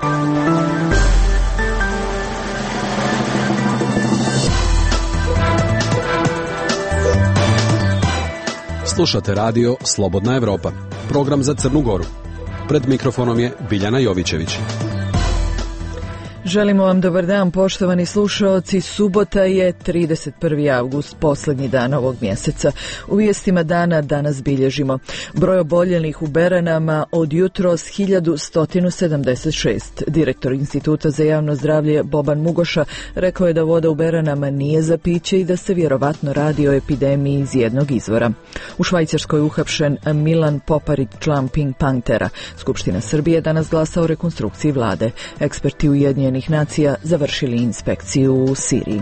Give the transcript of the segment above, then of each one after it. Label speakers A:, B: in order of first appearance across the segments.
A: Slušate radio Slobodna Evropa, program za Crnu Goru. Pred mikrofonom je Biljana Jovićević.
B: Želimo vam dobar dan, poštovani slušaoci. Subota je 31. avgust, posljednji dan ovog mjeseca. U vijestima dana danas bilježimo broj oboljelih u Beranama od jutros 1176. Direktor Instituta za javno zdravlje Boban Mugoša rekao je da voda u Beranama nije za piće i da se vjerovatno radi o epidemiji iz jednog izvora. U Švajcarskoj uhapšen Milan Poparić, član Pink Panthera. Skupština Srbije danas glasa o rekonstrukciji vlade. Eksperti Ujedinjenih nacija završili inspekciju u Siriji.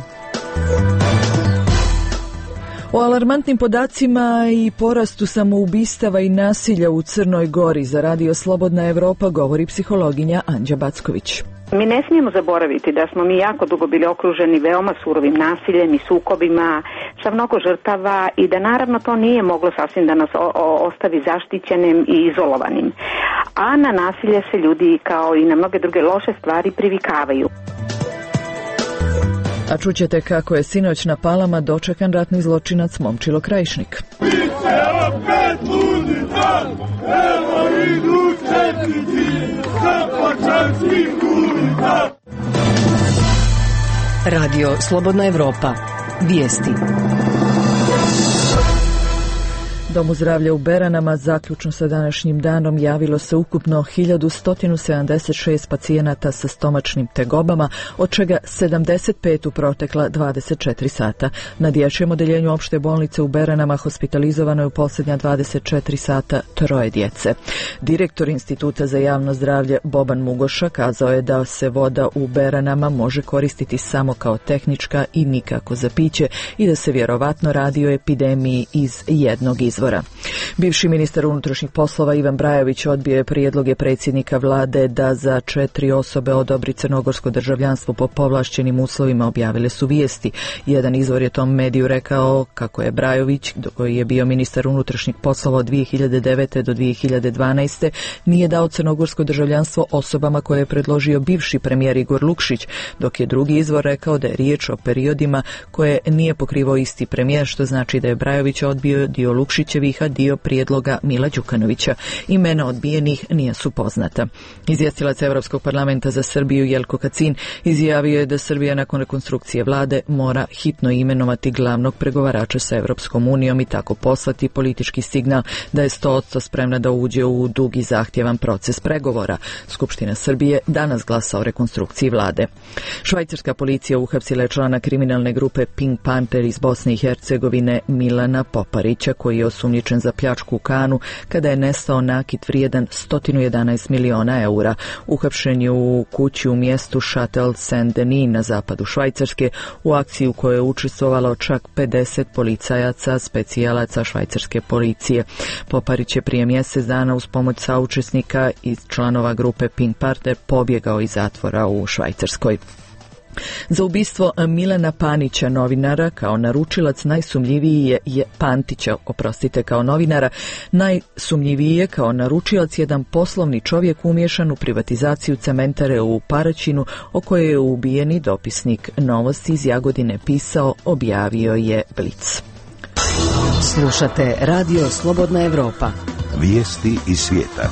B: O alarmantnim podacima i porastu samoubistava i nasilja u Crnoj Gori za Radio Slobodna Evropa govori psihologinja Anđa Backović.
C: Mi ne smijemo zaboraviti da smo mi jako dugo bili okruženi veoma surovim nasiljem i sukobima sa mnogo žrtava i da naravno to nije moglo sasvim da nas ostavi zaštićenim i izolovanim. A na nasilje se ljudi kao i na mnoge druge loše stvari privikavaju.
B: A čućete kako je sinoć na Palama dočekan ratni zločinac Momčilo Krajišnik.
D: Radio Slobodna Evropa. Vijesti.
B: Domu zdravlja u Beranama zaključno sa današnjim danom javilo se ukupno 1176 pacijenata sa stomačnim tegobama, od čega 75 u protekla 24 sata. Na dječjem odeljenju opšte bolnice u Beranama hospitalizovano je u posljednja 24 sata 3 djece. Direktor Instituta za javno zdravlje Boban Mugoša kazao je da se voda u Beranama može koristiti samo kao tehnička i nikako za piće i da se vjerovatno radi o epidemiji iz jednog izvora. Bivši ministar unutrašnjih poslova Ivan Brajović odbio je prijedloge predsjednika vlade da za 4 osobe odobri crnogorsko državljanstvo po povlašćenim uslovima, objavile su vijesti. Jedan izvor je tom mediju rekao kako je Brajović, koji je bio ministar unutrašnjih poslova od 2009. do 2012. nije dao crnogorsko državljanstvo osobama koje je predložio bivši premijer Igor Lukšić, dok je drugi izvor rekao da je riječ o periodima koje nije pokrivao isti premijer, što znači da je Brajović odbio dio Lukšića, a dio prijedloga Mila Đukanovića. Imena odbijenih nisu poznata. Izvjestilac Europskog parlamenta za Srbiju Jelko Kacin izjavio je da Srbija nakon rekonstrukcije vlade mora hitno imenovati glavnog pregovarača sa Europskom unijom i tako poslati politički signal da je 100% spremna da uđe u dug i zahtjevan proces pregovora. Skupština Srbije danas glasa o rekonstrukciji vlade. Švajcarska policija uhapsila je člana kriminalne grupe Pink Panther iz Bosne i Hercegovine Milana Poparića, koji je osumnjičen za pljačku u Kanu kada je nestao nakit vrijedan 111 miliona eura. Uhapšen je u kući u mjestu Châtel Saint-Denis na zapadu Švajcarske u akciji u kojoj je učestvovalo čak 50 policajaca, specijalaca švajcarske policije. Poparić je prije mjesec dana uz pomoć saučesnika iz članova grupe Pink Panther pobjegao iz zatvora u Švajcarskoj. Za ubistvo Milana Panića, novinara, kao naručilac najsumnjiviji je kao novinara, najsumnjiviji je kao naručilac jedan poslovni čovjek umiješan u privatizaciju cementare u Paraćinu, o kojoj je ubijeni dopisnik Novosti iz Jagodine pisao, objavio je Blic.
D: Slušate Radio Slobodna Evropa.
E: Vijesti iz svijeta.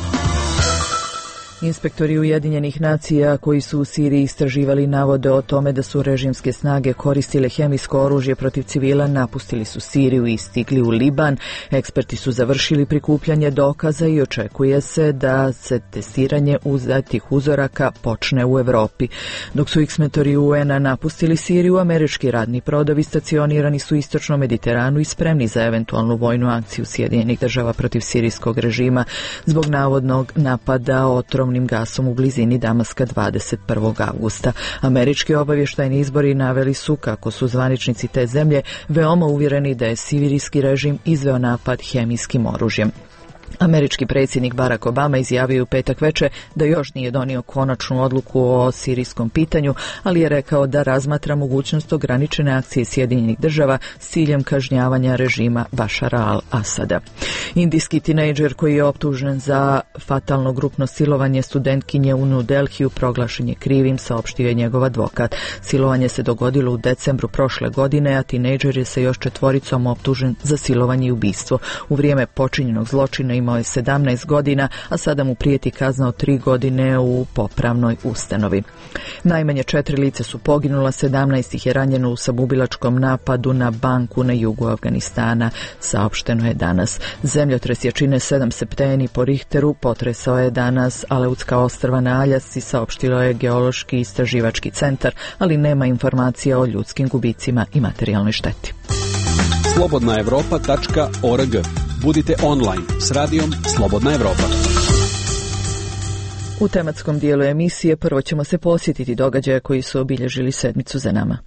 B: Inspektori Ujedinjenih nacija koji su u Siriji istraživali navode o tome da su režimske snage koristile hemijsko oružje protiv civila, napustili su Siriju i stigli u Liban. Eksperti su završili prikupljanje dokaza i očekuje se da se testiranje uzdatih uzoraka počne u Europi. Dok su inspektori UN-a napustili Siriju, američki radni brodovi stacionirani su u istočnom Mediteranu i spremni za eventualnu vojnu akciju Sjedinjenih država protiv sirijskog režima zbog navodnog napada otrovnim gasom u blizini Damaska 21. avgusta. Američki obavještajni izbori naveli su kako su zvaničnici te zemlje veoma uvjereni da je sirijski režim izveo napad hemijskim oružjem. Američki predsjednik Barack Obama izjavio u petak večer da još nije donio konačnu odluku o sirijskom pitanju, ali je rekao da razmatra mogućnost ograničene akcije Sjedinjenih država s ciljem kažnjavanja režima Bašara al-Asada. Indijski tinejdžer koji je optužen za fatalno grupno silovanje studentkinje u New Delhiju proglašen je krivim, saopštio je njegov advokat. Silovanje se dogodilo u decembru prošle godine, a tinejdžer je sa još 4 optužen za silovanje i ubistvo. U vrijeme počinjenog zločina imao je 17 godina, a sada mu prijeti kazna od 3 godine u popravnoj ustanovi. Najmanje 4 lica su poginula, 17 ih je ranjeno u samoubilačkom napadu na banku na jugu Afganistana, saopšteno je danas. Zemljotres jačine 7 stepeni po Richteru potresao je danas Aleutska ostrva na Aljasci, saopštilo je Geološki istraživački centar, ali nema informacija o ljudskim gubicima i materijalnoj šteti.
A: slobodnaevropa.org. Budite online s radijom Slobodna Evropa.
B: U tematskom dijelu emisije prvo ćemo se posjetiti događaja koji su obilježili sedmicu za nama.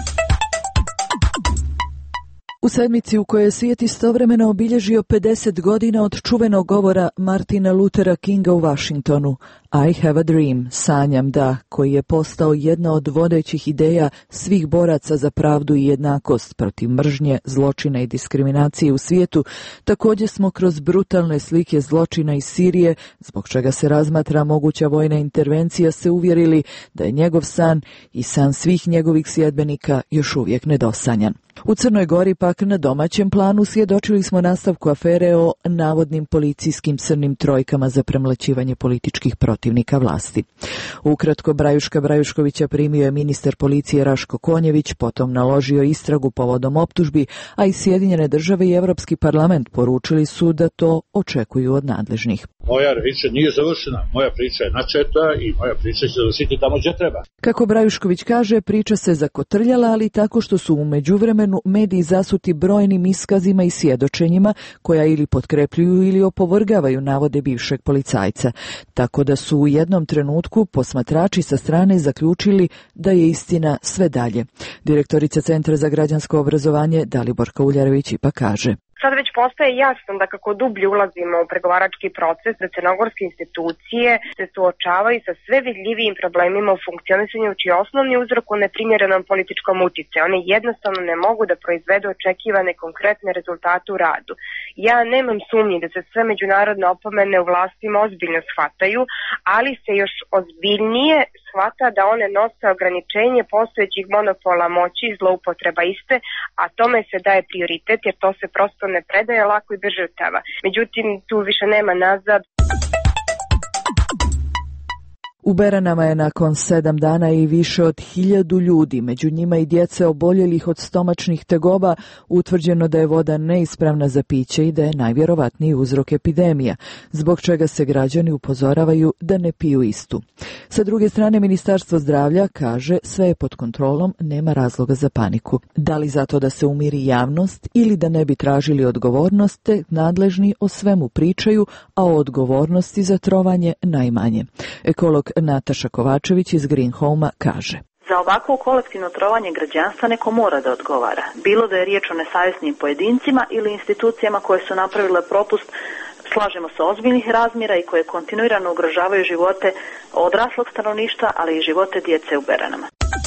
B: U sedmici u kojoj je svijet istovremeno obilježio 50 godina od čuvenog govora Martina Luthera Kinga u Washingtonu, I have a dream, sanjam da, koji je postao jedna od vodećih ideja svih boraca za pravdu i jednakost protiv mržnje, zločina i diskriminacije u svijetu, također smo kroz brutalne slike zločina iz Sirije, zbog čega se razmatra moguća vojna intervencija, se uvjerili da je njegov san i san svih njegovih sljedbenika još uvijek nedosanjan. U Crnoj Gori pak na domaćem planu svjedočili smo nastavku afere o navodnim policijskim crnim trojkama za premlaćivanje političkih protivnika vlasti. Ukratko, Brajuška Brajuškovića primio je ministar policije Raško Konjević, potom naložio istragu povodom optužbi, a i Sjedinjene države i Europski parlament poručili su da to očekuju od nadležnih.
F: Moja priča nije završena, moja priča je načeta i moja priča će završiti tamo gdje treba.
B: Kako Brajušković kaže, priča se zakotrljala, ali tako što su u međuvremenu mediji zasuti brojnim iskazima i svjedočenjima koja ili potkrepljuju ili opovrgavaju navode bivšeg policajca. Tako da su u jednom trenutku posmatrači sa strane zaključili da je istina sve dalje. Direktorica Centra za građansko obrazovanje Daliborka Uljarević ipak kaže:
G: Sad već postaje jasno da kako dublje ulazimo u pregovarački proces, da crnogorske institucije se suočavaju sa sve vidljivijim problemima u funkcionisanju, čiji je osnovni uzrok u neprimjerenom političkom uticaju. One jednostavno ne mogu da proizvedu očekivane konkretne rezultate u radu. Ja nemam sumnji da se sve međunarodne opomene u vlastima ozbiljno shvataju, ali se još ozbiljnije shvata da one nose ograničenje postojećih monopola moći i zloupotreba iste, a tome se daje prioritet jer to se prosto ne predaje lako i bez žrtava. Međutim, tu više nema nazad.
B: U Beranama je nakon 7 dana i više od 1000 ljudi, među njima i djece oboljelih od stomačnih tegoba, utvrđeno da je voda neispravna za piće i da je najvjerovatniji uzrok epidemija, zbog čega se građani upozoravaju da ne piju istu. Sa druge strane, Ministarstvo zdravlja kaže sve je pod kontrolom, nema razloga za paniku. Da li zato da se umiri javnost ili da ne bi tražili odgovornost, te nadležni o svemu pričaju, a o odgovornosti za trovanje najmanje. Ekolog Nataša Kovačević iz Green Home-a kaže:
H: Za ovakvo kolektivno trovanje građanstva neko mora da odgovara. Bilo da je riječ o nesavjesnim pojedincima ili institucijama koje su napravile propust, slažemo se, ozbiljnih razmjera i koje kontinuirano ugrožavaju živote odraslog stanovništva, ali i živote djece u Beranama.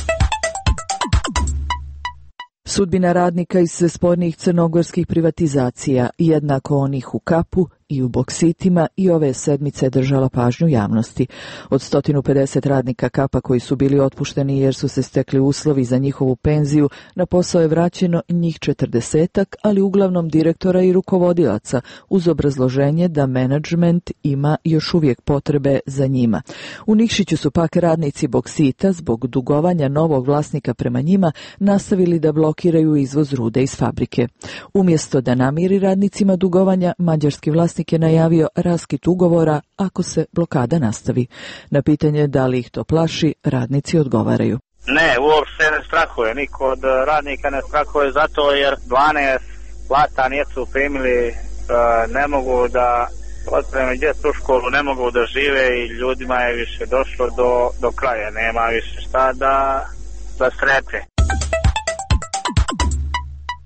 B: Sudbina radnika iz sve spornijih crnogorskih privatizacija, jednako onih u Kapu i u Boksitima, i ove sedmice držala pažnju javnosti. Od 150 radnika Kapa koji su bili otpušteni jer su se stekli uslovi za njihovu penziju, na posao je vraćeno njih 40-ak, ali uglavnom direktora i rukovodilaca, uz obrazloženje da menadžment ima još uvijek potrebe za njima. U Nikšiću su pak radnici Boksita, zbog dugovanja novog vlasnika prema njima, nastavili da blokiraju izvoz rude iz fabrike. Umjesto da namiri radnicima dugovanja, mađarski vlasnik je najavio raskid ugovora ako se blokada nastavi. Na pitanje da li ih to plaši, radnici odgovaraju:
I: Ne, uopšte ne strahuje, niko od radnika ne strahuje, zato jer 12 plata nisu primili, ne mogu da otpreme djecu u školu, ne mogu da žive i ljudima je više došlo do kraja, nema više šta da strepe.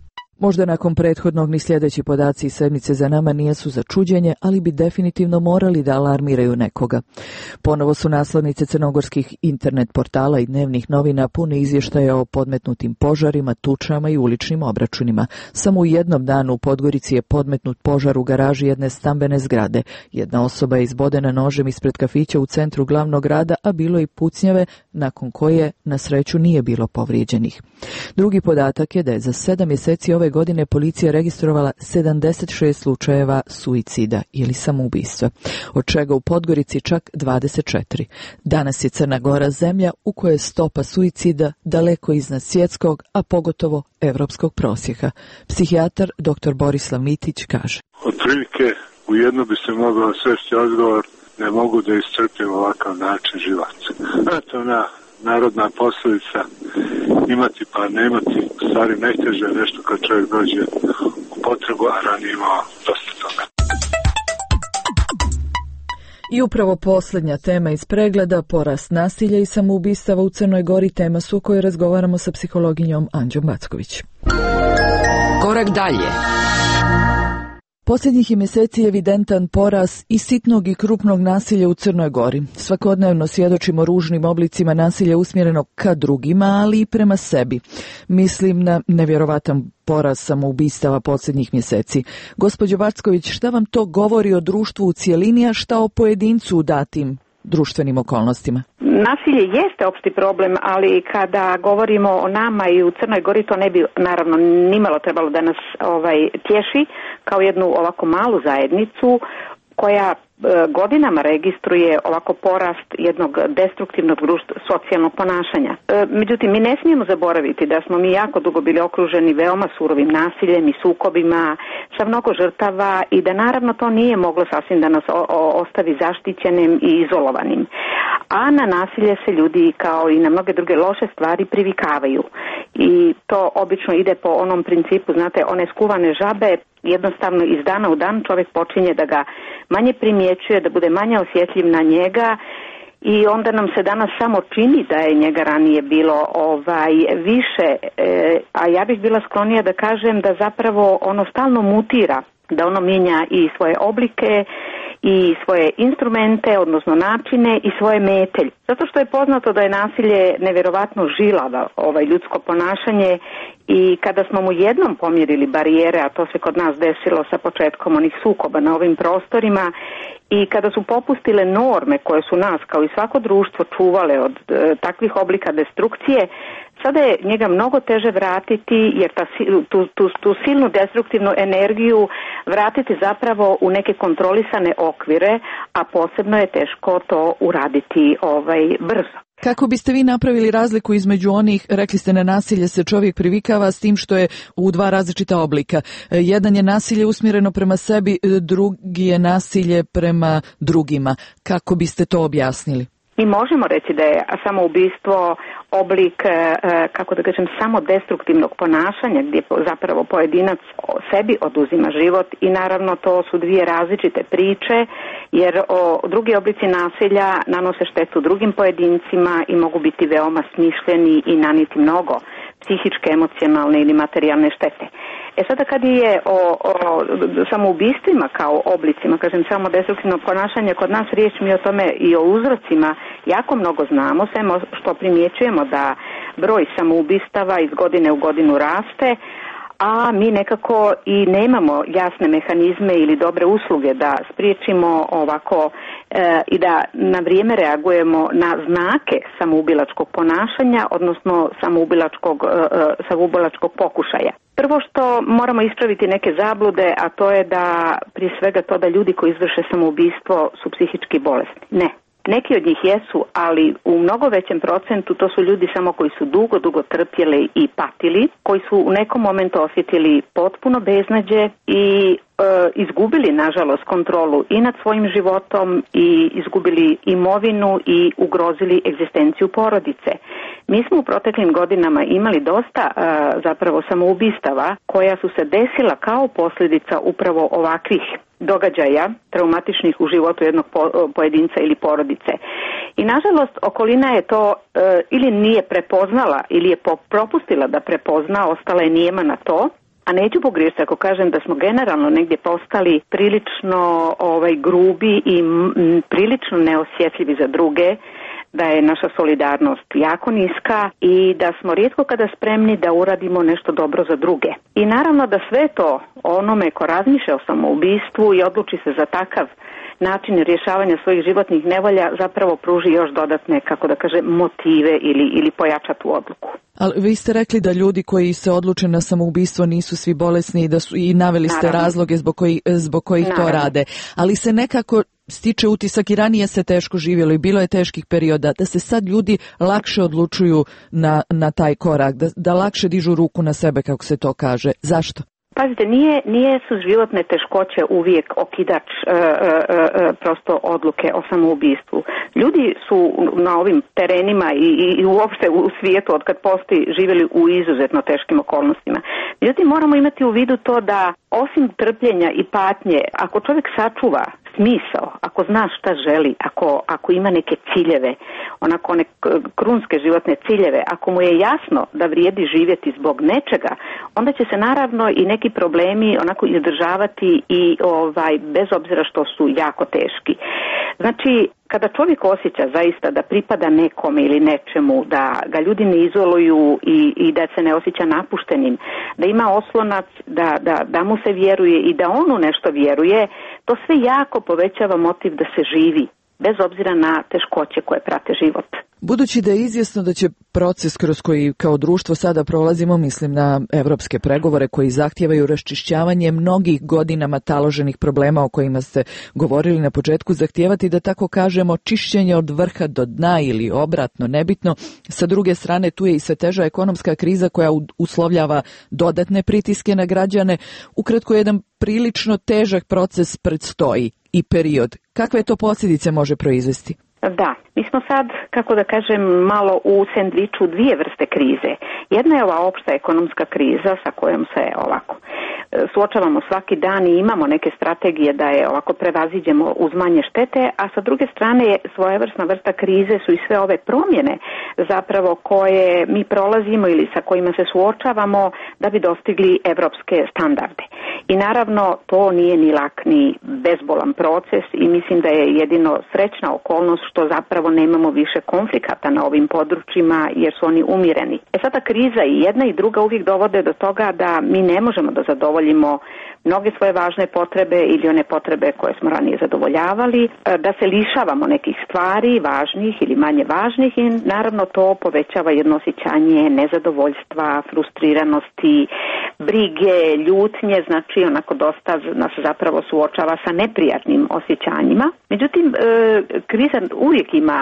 B: Možda nakon prethodnog ni sljedeći podaci iz sedmice za nama nijesu za čuđenje, ali bi definitivno morali da alarmiraju nekoga. Ponovo su naslovnice crnogorskih internet portala i dnevnih novina pune izvještaja o podmetnutim požarima, tučama i uličnim obračunima. Samo u jednom danu u Podgorici je podmetnut požar u garaži jedne stambene zgrade. Jedna osoba je izbodena nožem ispred kafića u centru glavnog grada, a bilo i pucnjave, nakon koje na sreću nije bilo povrijeđenih. Drugi podatak je da je za 7 mjeseci ove godine policija registrovala 76 slučajeva suicida ili samoubistva, od čega u Podgorici čak 24. Danas je Crna Gora zemlja u kojoj je stopa suicida daleko iznad svjetskog, a pogotovo evropskog prosjeka. Psihijatar dr. Borislav Mitić kaže:
J: Otprilike u jedno bi se mogao svesti odgovor: ne mogu da iscrpim ovakav način života. Znate, ona narodna poslovica imati pa nemati, u stvari najteže je nešto kad čovjek dođe u potrebu, a ranije imao dosta toga.
B: I upravo posljednja tema iz pregleda, porast nasilja i samoubistava u Crnoj Gori, tema su o kojoj razgovaramo sa psihologinjom Anđom Backović.
D: Korak dalje.
B: Posljednjih je mjeseci evidentan porast i sitnog i krupnog nasilja u Crnoj Gori. Svakodnevno svjedočimo ružnim oblicima nasilja usmjerenog ka drugima, ali i prema sebi. Mislim na nevjerovatan porast samoubistava posljednjih mjeseci. Gospođo Backović, šta vam to govori o društvu u cijelini, a šta o pojedincu u datim društvenim okolnostima?
C: Nasilje jeste opšti problem, ali kada govorimo o nama i u Crnoj Gori, to ne bi naravno nimalo trebalo da nas tješi kao jednu ovako malu zajednicu koja godinama registruje ovako porast jednog destruktivnog socijalnog ponašanja. Međutim, mi ne smijemo zaboraviti da smo mi jako dugo bili okruženi veoma surovim nasiljem i sukobima sa mnogo žrtava i da naravno to nije moglo sasvim da nas ostavi zaštićenim i izolovanim. A na nasilje se ljudi, kao i na mnoge druge loše stvari, privikavaju. I to obično ide po onom principu, znate, one skuvane žabe, jednostavno iz dana u dan čovjek počinje da ga manje primjećuje, da bude manje osjetljiv na njega i onda nam se danas samo čini da je njega ranije bilo više, a ja bih bila sklonija da kažem da zapravo ono stalno mutira, da ono mijenja i svoje oblike i svoje instrumente, odnosno načine i svoje metelj. Zato što je poznato da je nasilje nevjerovatno žilavo ljudsko ponašanje i kada smo mu jednom pomjerili barijere, a to se kod nas desilo sa početkom onih sukoba na ovim prostorima, i kada su popustile norme koje su nas kao i svako društvo čuvale od takvih oblika destrukcije, sada je njega mnogo teže vratiti, jer tu silnu destruktivnu energiju vratiti zapravo u neke kontrolisane okvire, a posebno je teško to uraditi brzo.
B: Kako biste vi napravili razliku između onih, rekli ste, na nasilje se čovjek privikava, s tim što je u dva različita oblika. Jedan je nasilje usmjereno prema sebi, drugi je nasilje prema drugima. Kako biste to objasnili?
C: Mi možemo reći da je samoubistvo oblik, kako da kažem, samodestruktivnog ponašanja gdje zapravo pojedinac sebi oduzima život i naravno to su dvije različite priče, jer drugi oblici nasilja nanose štetu drugim pojedincima i mogu biti veoma smišljeni i naniti mnogo psihičke, emocionalne ili materijalne štete. Sada kad je o samoubistvima kao oblicima, kažem, samodestruktivnog ponašanja, kod nas riječ mi o tome i o uzrocima jako mnogo znamo, sve što primjećujemo da broj samoubistava iz godine u godinu raste, a mi nekako i nemamo jasne mehanizme ili dobre usluge da spriječimo ovako i da na vrijeme reagujemo na znake samoubilačkog ponašanja, odnosno samoubilačkog pokušaja. Prvo što moramo ispraviti neke zablude, a to je da prije svega to da ljudi koji izvrše samoubistvo su psihički bolesni. Ne. Neki od njih jesu, ali u mnogo većem procentu to su ljudi samo koji su dugo trpjeli i patili, koji su u nekom momentu osjetili potpuno beznađe i izgubili, nažalost, kontrolu i nad svojim životom i izgubili imovinu i ugrozili egzistenciju porodice. Mi smo u proteklim godinama imali dosta zapravo samoubistava koja su se desila kao posljedica upravo ovakvih događaja traumatičnih u životu jednog pojedinca ili porodice. I nažalost okolina je to ili nije prepoznala ili je propustila da prepozna, ostala je nijema na to, a neću pogriješiti ako kažem da smo generalno negdje postali prilično grubi i prilično neosjetljivi za druge, da je naša solidarnost jako niska i da smo rijetko kada spremni da uradimo nešto dobro za druge. I naravno da sve to onome ko razmišlja o samoubistvu i odluči se za takav način rješavanja svojih životnih nevolja zapravo pruži još dodatne, kako da kažem, motive ili pojača tu odluku.
B: Ali vi ste rekli da ljudi koji se odluče na samoubistvo nisu svi bolesni i, i naveli ste razloge zbog kojih to rade. Ali se nekako stiče utisak i ranije se teško živjelo i bilo je teških perioda, da se sad ljudi lakše odlučuju na taj korak, da lakše dižu ruku na sebe, kako se to kaže. Zašto?
C: Pazite, nije su životne teškoće uvijek okidač prosto odluke o samoubistvu. Ljudi su na ovim terenima i uopšte u svijetu od kad postoji živjeli u izuzetno teškim okolnostima. Međutim, moramo imati u vidu to da osim trpljenja i patnje, ako čovjek sačuva smisao, ako zna šta želi, ako ima neke ciljeve, onako one krunske životne ciljeve, ako mu je jasno da vrijedi živjeti zbog nečega, onda će se naravno i neki problemi onako izdržavati i bez obzira što su jako teški. Znači, kada čovjek osjeća zaista da pripada nekome ili nečemu, da ga ljudi ne izoluju i da se ne osjeća napuštenim, da ima oslonac, da mu se vjeruje i da on u nešto vjeruje, to sve jako povećava motiv da se živi, bez obzira na teškoće koje prate život.
B: Budući da je izvjesno da će proces kroz koji kao društvo sada prolazimo, mislim na evropske pregovore koji zahtijevaju raščišćavanje mnogih godinama taloženih problema o kojima ste govorili na početku, zahtijevati, da tako kažemo, čišćenje od vrha do dna ili obratno, nebitno. Sa druge strane, tu je i sve teža ekonomska kriza koja uslovljava dodatne pritiske na građane. Ukratko, jedan prilično težak proces predstoji i period. Kakve to posljedice može proizvesti?
C: Da, mi smo sad, kako da kažem, malo u sendviču dvije vrste krize. Jedna je ova opšta ekonomska kriza sa kojom se ovako suočavamo svaki dan i imamo neke strategije da je ovako prevaziđemo uz manje štete, a sa druge strane svojevrsna vrsta krize su i sve ove promjene zapravo koje mi prolazimo ili sa kojima se suočavamo da bi dostigli evropske standarde. I naravno to nije ni lak ni bezbolan proces i mislim da je jedino srećna okolnost što zapravo nemamo više konflikata na ovim područjima jer su oni umireni. Sada kriza i jedna i druga uvijek dovode do toga da mi ne možemo da zadovoljimo mnoge svoje važne potrebe ili one potrebe koje smo ranije zadovoljavali, da se lišavamo nekih stvari, važnih ili manje važnih i naravno to povećava jedno osjećanje nezadovoljstva, frustriranosti, brige, ljutnje, znači onako dosta nas zapravo suočava sa neprijatnim osjećanjima. Međutim, kriza uvijek ima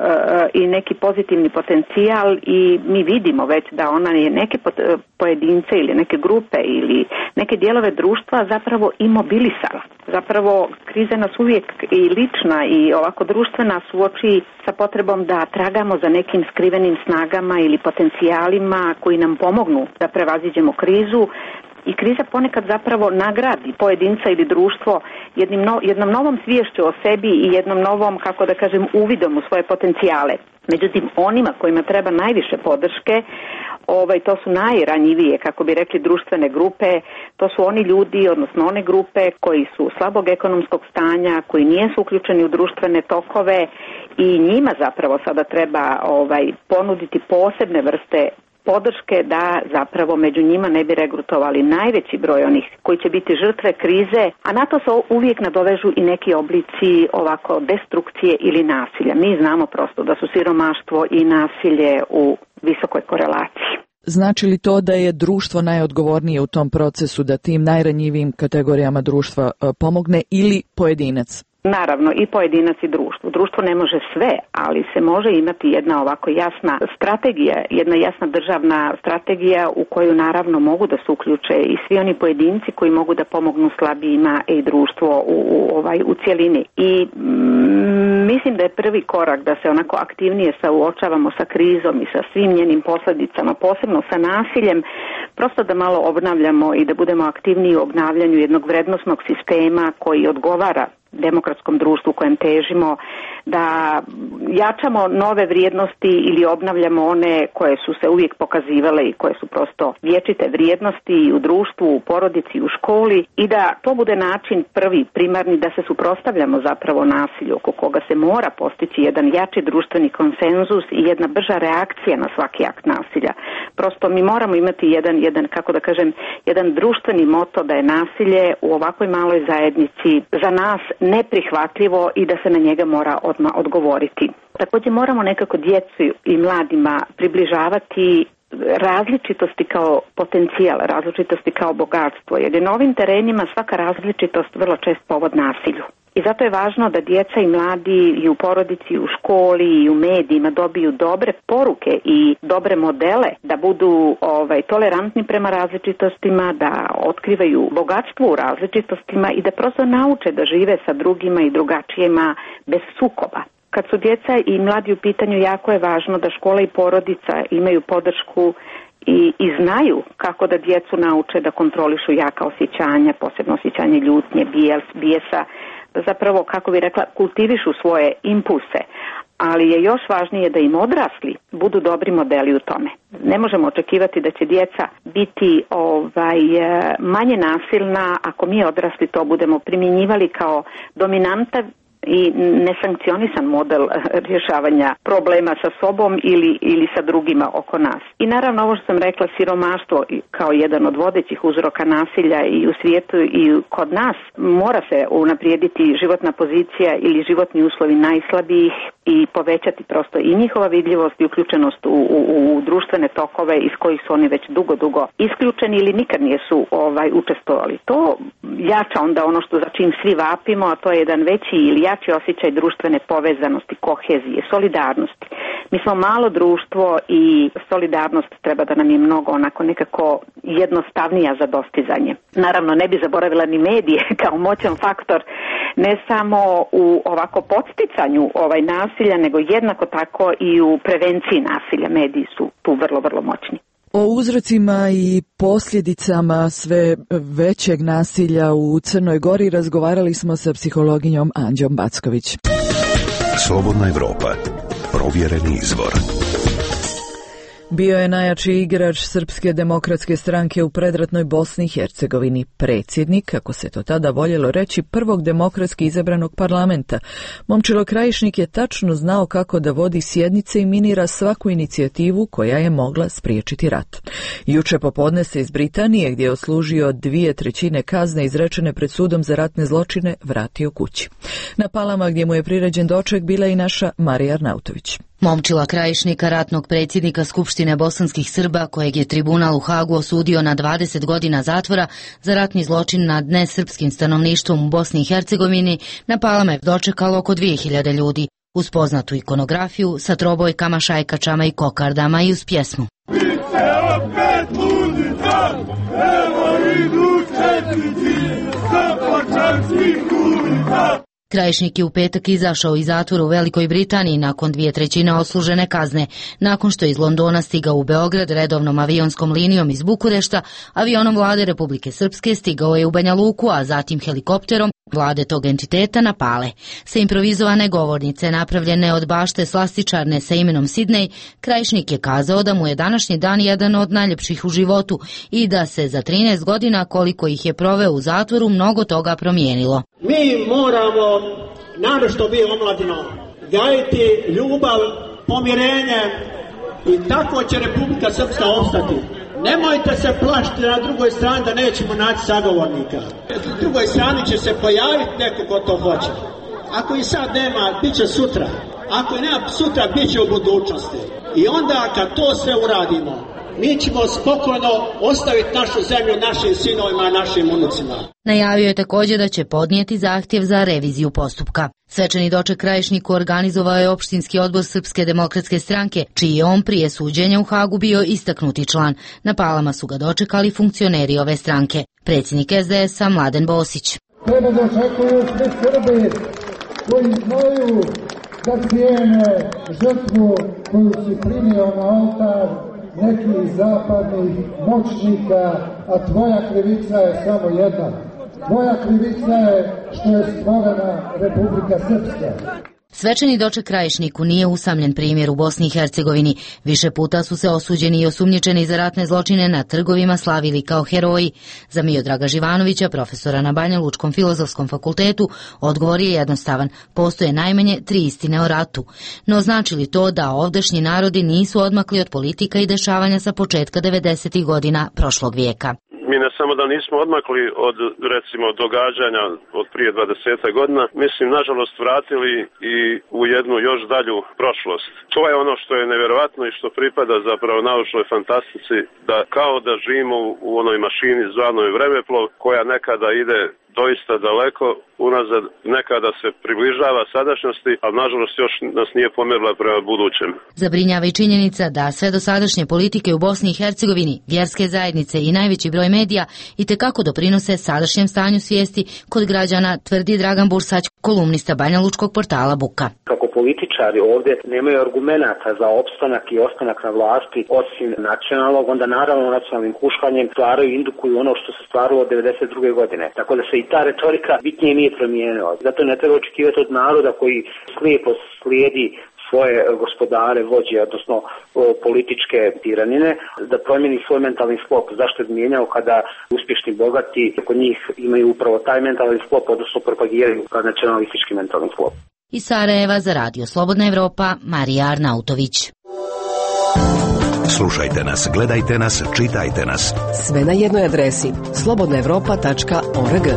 C: i neki pozitivni potencijal i mi vidimo već da ona je neke pojedince ili neke grupe ili neke dijelove društva zapravo imobilisala. Zapravo kriza nas uvijek i lična i ovako društvena suoči sa potrebom da tragamo za nekim skrivenim snagama ili potencijalima koji nam pomognu da prevaziđemo krizu. I kriza ponekad zapravo nagradi pojedinca ili društvo jednom novom sviješću o sebi i jednom novom, kako da kažem, uvidom u svoje potencijale. Međutim, onima kojima treba najviše podrške, to su najranjivije, kako bi rekli, društvene grupe, to su oni ljudi, odnosno one grupe koji su slabog ekonomskog stanja, koji nisu uključeni u društvene tokove i njima zapravo sada treba ponuditi posebne vrste podrške da zapravo među njima ne bi regrutovali najveći broj onih koji će biti žrtve krize, a na to se uvijek nadovežu i neki oblici ovako destrukcije ili nasilja. Mi znamo prosto da su siromaštvo i nasilje u visokoj korelaciji.
B: Znači li to da je društvo najodgovornije u tom procesu, da tim najranjivijim kategorijama društva pomogne, ili pojedinac?
C: Naravno, i pojedinac i društvo. Društvo ne može sve, ali se može imati jedna ovako jasna strategija, jedna jasna državna strategija u koju naravno mogu da se uključe i svi oni pojedinci koji mogu da pomognu slabijima i društvo u cjelini. I mislim da je prvi korak da se onako aktivnije suočavamo sa krizom i sa svim njenim posljedicama, posebno sa nasiljem, prosto da malo obnavljamo i da budemo aktivniji u obnavljanju jednog vrednosnog sistema koji odgovara demokratskom društvu kojem težimo, da jačamo nove vrijednosti ili obnavljamo one koje su se uvijek pokazivale i koje su prosto vječite vrijednosti u društvu, u porodici, u školi i da to bude način prvi, primarni, da se suprotstavljamo zapravo nasilju oko koga se mora postići jedan jači društveni konsenzus i jedna brža reakcija na svaki akt nasilja. Prosto mi moramo imati jedan društveni moto da je nasilje u ovakvoj maloj zajednici za nas neprihvatljivo i da se na njega mora odmah odgovoriti. Također moramo nekako djecu i mladima približavati različitosti kao potencijal, različitosti kao bogatstvo, jer je na ovim terenima svaka različitost vrlo čest povod nasilju. I zato je važno da djeca i mladi i u porodici, i u školi, i u medijima dobiju dobre poruke i dobre modele, da budu tolerantni prema različitostima, da otkrivaju bogatstvo u različitostima i da prosto nauče da žive sa drugima i drugačijima bez sukoba. Kad su djeca i mladi u pitanju, jako je važno da škola i porodica imaju podršku i znaju kako da djecu nauče da kontrolišu jaka osjećanja, posebno osjećanje ljutnje, bijesa, zapravo, kako bi rekla, kultivišu svoje impulse, ali je još važnije da im odrasli budu dobri modeli u tome. Ne možemo očekivati da će djeca biti manje nasilna ako mi odrasli to budemo primjenjivali kao dominanta i nesankcionisan model rješavanja problema sa sobom ili sa drugima oko nas. I naravno ovo što sam rekla, siromaštvo kao jedan od vodećih uzroka nasilja i u svijetu i kod nas, mora se unaprijediti životna pozicija ili životni uslovi najslabijih i povećati prosto i njihova vidljivost i uključenost u društvene tokove iz kojih su oni već dugo isključeni ili nikad nisu učestvovali. To jača onda ono za čim svi vapimo, a to je jedan veći ili jači osjećaj društvene povezanosti, kohezije, solidarnosti. Mi smo malo društvo i solidarnost treba da nam je mnogo onako nekako jednostavnija za dostizanje. Naravno, ne bi zaboravila ni medije kao moćan faktor, ne samo u ovako podsticanju nasilja, nego jednako tako i u prevenciji nasilja. Mediji su tu vrlo moćni.
B: O uzrocima i posljedicama sve većeg nasilja u Crnoj Gori razgovarali smo sa psihologinjom Anđom Backović.
E: Slobodna Evropa. Provjereni izvor.
B: Bio je najjači igrač Srpske demokratske stranke u predratnoj Bosni i Hercegovini, predsjednik, kako se to tada voljelo reći, prvog demokratski izabranog parlamenta. Momčilo Krajišnik je tačno znao kako da vodi sjednice i minira svaku inicijativu koja je mogla spriječiti rat. Juče popodne se iz Britanije, gdje je odslužio 2/3 kazne izrečene pred sudom za ratne zločine, vratio kući. Na Palama, gdje mu je priređen doček, bila i naša Marija Arnautović.
K: Momčila Krajišnika, ratnog predsjednika Skupštine bosanskih Srba, kojeg je tribunal u Hagu osudio na 20 godina zatvora za ratni zločin nad nesrpskim stanovništvom u Bosni i Hercegovini, na Palama je dočekalo oko 2000 ljudi, uz poznatu ikonografiju sa trobojkama, šajkačama i kokardama i uz pjesmu. Krajišnik je u petak izašao iz zatvora u Velikoj Britaniji nakon 2/3 odslužene kazne. Nakon što je iz Londona stigao u Beograd redovnom avionskom linijom iz Bukurešta, avionom vlade Republike Srpske stigao je u Banja Luku, a zatim helikopterom vlade tog entiteta na Pale. Sa improvizovane govornice napravljene od bašte slastičarne sa imenom Sidney, Krajišnik je kazao da mu je današnji dan jedan od najljepših u životu i da se za 13 godina koliko ih je proveo u zatvoru mnogo toga promijenilo.
L: Mi moramo, naročito vi omladino, gajiti ljubav, pomirenje i tako će Republika Srpska opstati. Nemojte se plašiti na drugoj strani da nećemo naći sagovornika. Na drugoj strani će se pojaviti neko ko to hoće. Ako i sad nema, bit će sutra. Ako i nema sutra, bit će u budućnosti. I onda kad to sve uradimo, mi ćemo spokojno ostaviti našu zemlju našim sinovima i našim unucima.
K: Najavio je također da će podnijeti zahtjev za reviziju postupka. Svečani doček Krajišniku organizovao je opštinski odbor Srpske demokratske stranke, čiji je on prije suđenja u Hagu bio istaknuti član. Na Palama su ga dočekali funkcioneri ove stranke. Predsjednik SDS-a Mladen Bosić.
M: Treba da očekuju svi Srbi koji znaju da cijene žrtvu koju si primio na oltar nekih zapadnih moćnika, a tvoja krivica je samo jedna. Tvoja krivica je što je stvorena Republika Srpska.
K: Svečani doček Krajišniku nije usamljen primjer u Bosni i Hercegovini. Više puta su se osuđeni i osumnjičeni za ratne zločine na trgovima slavili kao heroji. Za Miodraga Živanovića, profesora na Banja Lučkom filozofskom fakultetu, odgovor je jednostavan. Postoje najmanje 3 istine o ratu. No znači li to da ovdašnji narodi nisu odmakli od politika i dešavanja sa početka 90. godina prošlog vijeka?
N: Mi ne samo da nismo odmakli od, recimo, događanja od prije 20 godina, mislim, nažalost, vratili i u jednu još dalju prošlost. To je ono što je nevjerovatno i što pripada zapravo naučnoj fantastici, da kao da živimo u onoj mašini zvanoj vremeplov, koja nekada ide doista daleko unazad, nekada se približava sadašnjosti, ali nažalost još nas nije pomjerila prema budućem.
K: Zabrinjava i činjenica da sve dosadašnje politike u Bosni i Hercegovini, vjerske zajednice i najveći broj medija itekako doprinose sadašnjem stanju svijesti kod građana, tvrdi Dragan Bursać, kolumnista Banja Lučkog portala Buka.
O: Kako političari ovdje nemaju argumenata za opstanak i ostanak na vlasti osim nacionalnog, onda naravno nacionalnim huškanjem stvaraju i indukuju ono što se stvaralo od 92. godine. Tako da se i ta retorika bitnije nije promijenila. Zato ne treba očekivati od naroda koji slijepo slijedi svoje gospodare, vođe, odnosno političke tiranine, da promijeni svoj mentalni sklop. Zašto je mijenjao kada uspješni bogati kod njih imaju upravo taj mentalni sklop, odnosno propagiraju nacionalistički mentalni sklop.
K: Iz Sarajeva za Radio Slobodna Evropa, Marija Arnautović.
E: Slušajte nas, gledajte nas, čitajte nas.
D: Sve na jednoj adresi slobodnaevropa.org.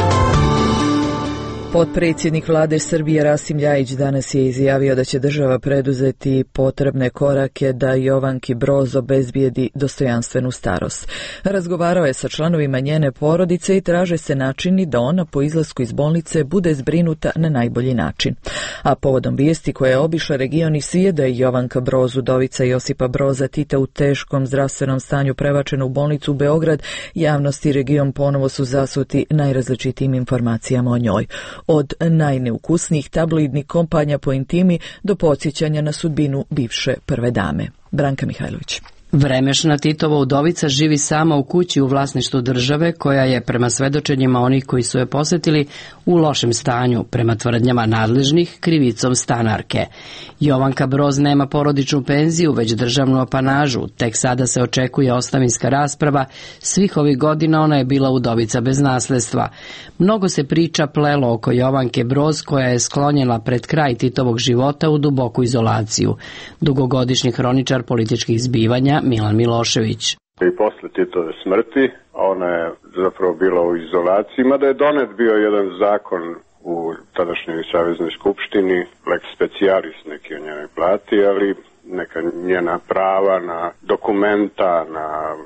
B: Potpredsjednik vlade Srbije Rasim Ljajić danas je izjavio da će država preduzeti potrebne korake da Jovanki Broz obezbijedi dostojanstvenu starost. Razgovarao je sa članovima njene porodice i traže se načini da ona po izlasku iz bolnice bude zbrinuta na najbolji način. A povodom vijesti koja je obišla region i svijet da je Jovanka Broz, udovica Josipa Broza Tita, u teškom zdravstvenom stanju prebačena u bolnicu u Beograd, javnost i region ponovo su zasuti najrazličitijim informacijama o njoj. Od najneukusnijih tabloidnih kampanja po intimi do podsjećanja na sudbinu bivše prve dame. Branka Mihajlović.
D: Vremešna Titova udovica živi sama u kući u vlasništvu države, koja je prema svedočenjima onih koji su je posjetili u lošem stanju, prema tvrdnjama nadležnih, krivicom stanarke. Jovanka Broz nema porodičnu penziju, već državnu apanažu. Tek sada se očekuje ostavinska rasprava. Svih ovih godina ona je bila udovica bez nasljedstva. Mnogo se priča plelo oko Jovanke Broz, koja je sklonjena pred kraj Titovog života u duboku izolaciju. Dugogodišnji hroničar političkih zbivanja Milan Milošević.
J: I posle Titove smrti ona je zapravo bila u izolaciji, mada je donet bio jedan zakon u tadašnjoj Saveznoj skupštini, lex specialis neki o njenoj plati, ali neka njena prava na dokumenta, na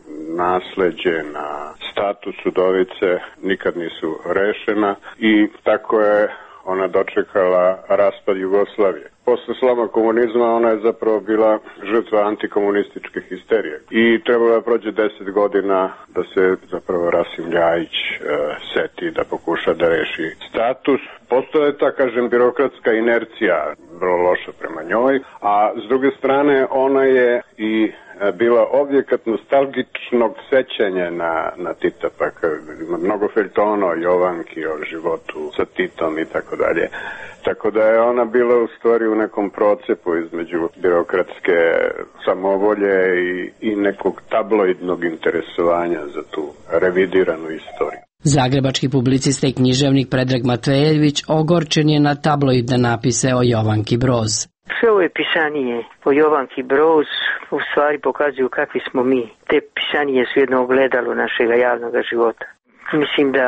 J: nasleđe, na status udovice nikad nisu rešena i tako je ona dočekala raspad Jugoslavije. Posle sloma komunizma ona je zapravo bila žrtva antikomunističke histerije i trebalo je prođe 10 godina da se zapravo Rasim Ljajić seti da pokuša da reši status. Postoje ta, kažem, birokratska inercija vrlo loša prema njoj, a s druge strane ona je i bila objekat nostalgičnog sećanja na Tita, pa ima mnogo feljtona o Jovanki, o životu sa Titom i tako dalje. Tako da je ona bila u stvari u nekom procepu između birokratske samovolje i nekog tabloidnog interesovanja za tu revidiranu istoriju.
D: Zagrebački publicista i književnik Predrag Matvejević ogorčen je na tabloidne napise o Jovanki Broz.
P: Sve ove pisanije o Jovanki Broz u stvari pokazuju kakvi smo mi. Te pisanije su jedno ogledalo našega javnog života. Mislim da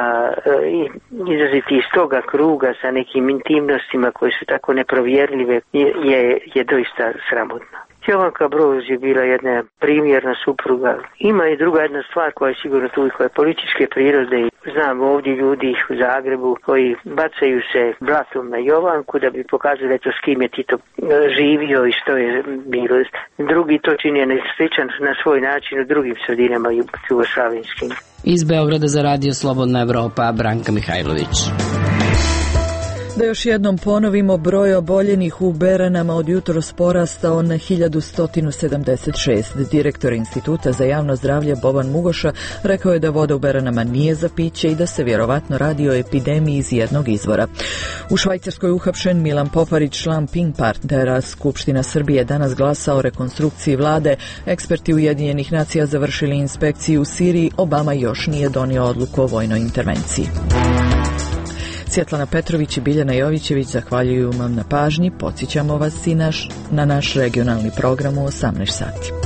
P: izraziti iz toga kruga sa nekim intimnostima koje su tako neprovjerljive je doista sramotno. Jovanka Broz je bila jedna primjerna supruga. Ima i druga jedna stvar koja je sigurno tu, koja je političke prirode. Znam ovdje ljudi u Zagrebu koji bacaju se blatom na Jovanku da bi pokazali eto s kim je Tito živio i što je bilo. Drugi to čine sličan na svoj način u drugim sredinama jugoslavenskim.
D: Iz Beograda za Radio Slobodna Evropa, Branka Mihajlović.
B: Da još jednom ponovimo, broj oboljenih u Beranama od jutros porastao na 1176. Direktor Instituta za javno zdravlje Boban Mugoša rekao je da voda u Beranama nije za piće i da se vjerovatno radi o epidemiji iz jednog izvora. U Švajcarskoj uhapšen Milan Poparić, član Pink partnera. Skupština Srbije danas glasa o rekonstrukciji vlade. Eksperti Ujedinjenih nacija završili inspekciju u Siriji. Obama još nije donio odluku o vojnoj intervenciji. Svjetlana Petrović i Biljana Jovićević zahvaljuju vam na pažnji. Podsjećamo vas i na naš regionalni program u 18 sati.